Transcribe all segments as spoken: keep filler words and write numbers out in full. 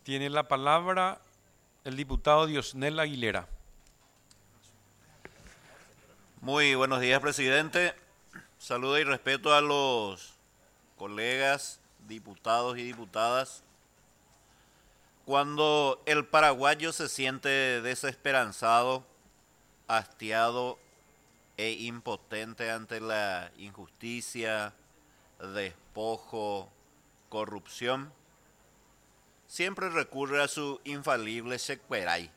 Tiene la palabra el diputado Diosnel Aguilera. Muy buenos días, presidente. Saludo y respeto a los colegas, diputados y diputadas. Cuando el paraguayo se siente desesperanzado, hastiado e impotente ante la injusticia, despojo, corrupción, siempre recurre a su infalible Xecperay.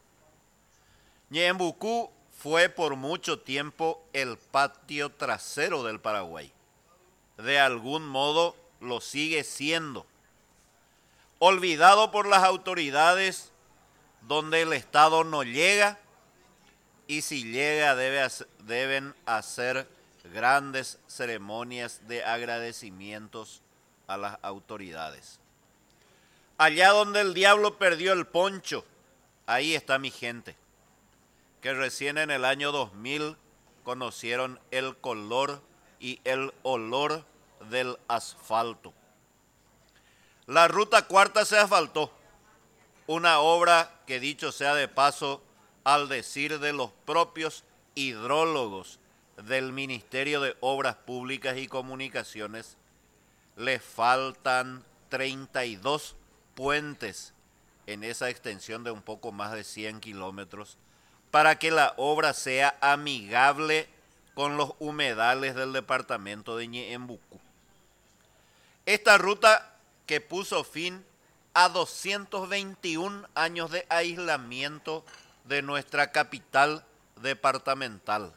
Ñeembucú fue por mucho tiempo el patio trasero del Paraguay. De algún modo lo sigue siendo. Olvidado por las autoridades, donde el Estado no llega, y si llega debe hacer, deben hacer grandes ceremonias de agradecimientos a las autoridades. Allá donde el diablo perdió el poncho, ahí está mi gente, que recién en el año dos mil conocieron el color y el olor del asfalto. La ruta cuarta se asfaltó, una obra que, dicho sea de paso, al decir de los propios hidrólogos del Ministerio de Obras Públicas y Comunicaciones, le faltan treinta y dos puentes en esa extensión de un poco más de cien kilómetros para que la obra sea amigable con los humedales del departamento de Ñeembucú. Esta ruta que puso fin a doscientos veintiún años de aislamiento de nuestra capital departamental.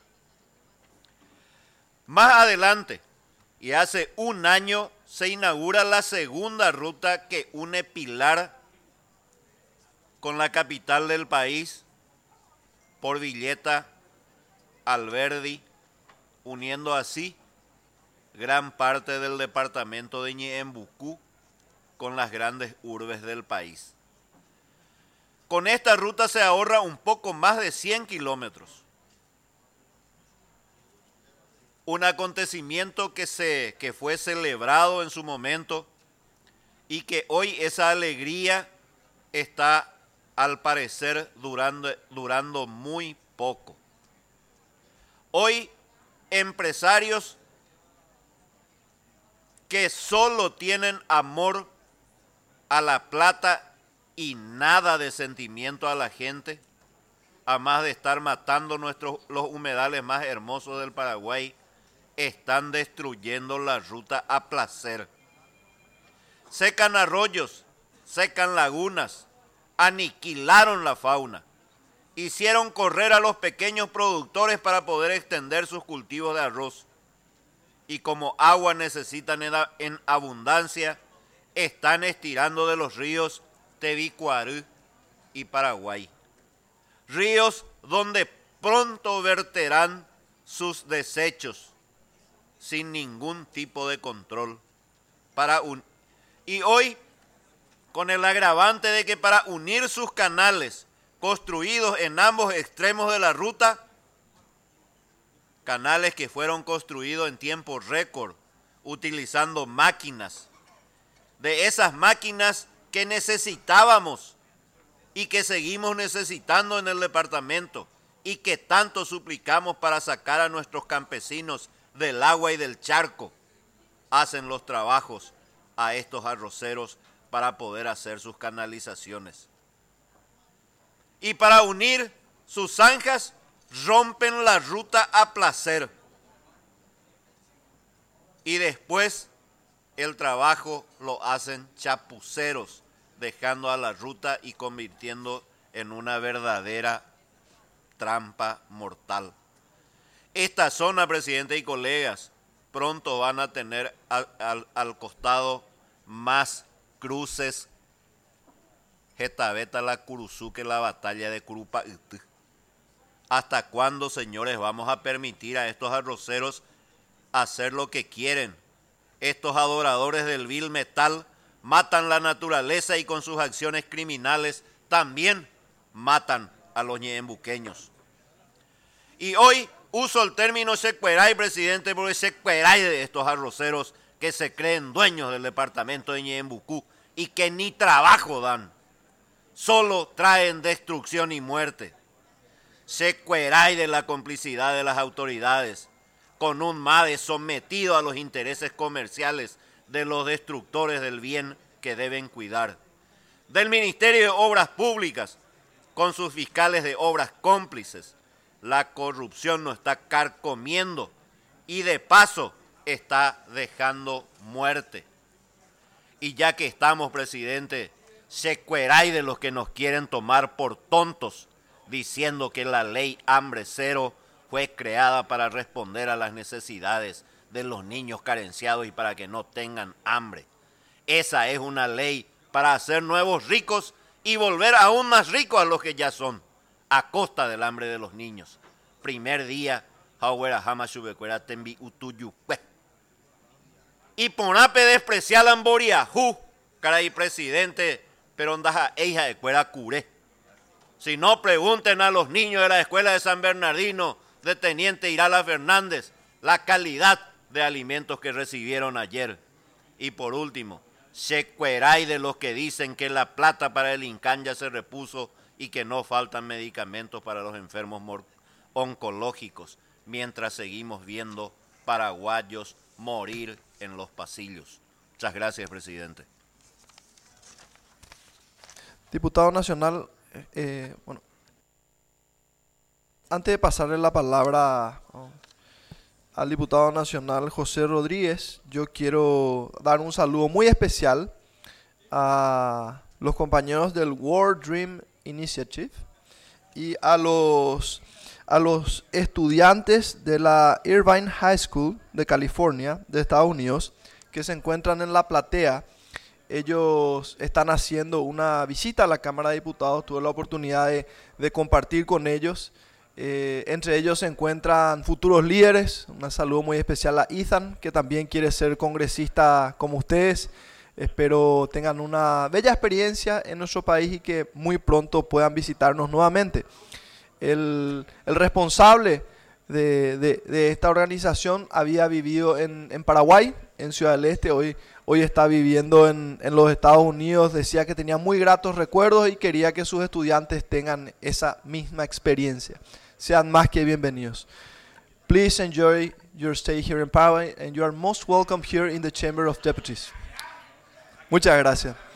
Más adelante, y hace un año, se inaugura la segunda ruta que une Pilar con la capital del país por Villeta, Alberdi, uniendo así gran parte del departamento de Ñeembucú con las grandes urbes del país. Con esta ruta se ahorra un poco más de cien kilómetros. Un acontecimiento que, se, que fue celebrado en su momento y que hoy esa alegría está, al parecer, durando, durando muy poco. Hoy, empresarios que solo tienen amor a la plata y nada de sentimiento a la gente, a más de estar matando nuestros, los humedales más hermosos del Paraguay, están destruyendo la ruta a placer. Secan arroyos, secan lagunas, aniquilaron la fauna, hicieron correr a los pequeños productores para poder extender sus cultivos de arroz. Y como agua necesitan en abundancia, están estirando de los ríos Tebicuarú y Paraguay. Ríos donde pronto verterán sus desechos sin ningún tipo de control. Para un... Y hoy, con el agravante de que para unir sus canales construidos en ambos extremos de la ruta, canales que fueron construidos en tiempo récord, utilizando máquinas, de esas máquinas que necesitábamos y que seguimos necesitando en el departamento y que tanto suplicamos para sacar a nuestros campesinos del agua y del charco, hacen los trabajos a estos arroceros para poder hacer sus canalizaciones. Y para unir sus zanjas, rompen la ruta a placer. Y después el trabajo lo hacen chapuceros, dejando a la ruta y convirtiendo en una verdadera trampa mortal. Esta zona, presidente y colegas, pronto van a tener al, al, al costado más cruces Getabeta la Curuzú que la batalla de Curupaití. ¿Hasta cuándo, señores, vamos a permitir a estos arroceros hacer lo que quieren? Estos adoradores del vil metal matan la naturaleza y con sus acciones criminales también matan a los ñeembuqueños. Y hoy uso el término Xecperay, presidente, porque Xecperay de estos arroceros que se creen dueños del departamento de Ñeembucú y que ni trabajo dan, solo traen destrucción y muerte. Secueráis de la complicidad de las autoridades con un MADE sometido a los intereses comerciales de los destructores del bien que deben cuidar. Del Ministerio de Obras Públicas, con sus fiscales de obras cómplices, la corrupción nos está carcomiendo y de paso está dejando muerte. Y ya que estamos, presidente, secueráis de los que nos quieren tomar por tontos, diciendo que la ley Hambre Cero fue creada para responder a las necesidades de los niños carenciados y para que no tengan hambre. Esa es una ley para hacer nuevos ricos y volver aún más ricos a los que ya son, a costa del hambre de los niños. Primer día, y ponape despreciar la Boriajú, caray presidente, pero andaja hija de cuera curé. Si no, pregunten a los niños de la escuela de San Bernardino, de Teniente Irala Fernández, la calidad de alimentos que recibieron ayer. Y por último, secueráis de los que dicen que la plata para el INCAN ya se repuso y que no faltan medicamentos para los enfermos oncológicos, mientras seguimos viendo paraguayos morir en los pasillos. Muchas gracias, presidente. Diputado nacional, eh, bueno, antes de pasarle la palabra oh, al diputado nacional José Rodríguez, yo quiero dar un saludo muy especial a los compañeros del World Dream Initiative y a los, a los estudiantes de la Irvine High School de California, de Estados Unidos, que se encuentran en la platea. Ellos están haciendo una visita a la Cámara de Diputados. Tuve la oportunidad de, de compartir con ellos. Eh, entre ellos se encuentran futuros líderes. Un saludo muy especial a Ethan, que también quiere ser congresista como ustedes. Espero tengan una bella experiencia en nuestro país y que muy pronto puedan visitarnos nuevamente. El, el responsable de, de, de esta organización había vivido en, en Paraguay, en Ciudad del Este. Hoy, hoy está viviendo en, en los Estados Unidos. Decía que tenía muy gratos recuerdos y quería que sus estudiantes tengan esa misma experiencia. Sean más que bienvenidos. Please enjoy your stay here in Paraguay and you are most welcome here in the Chamber of Deputies. Muchas gracias.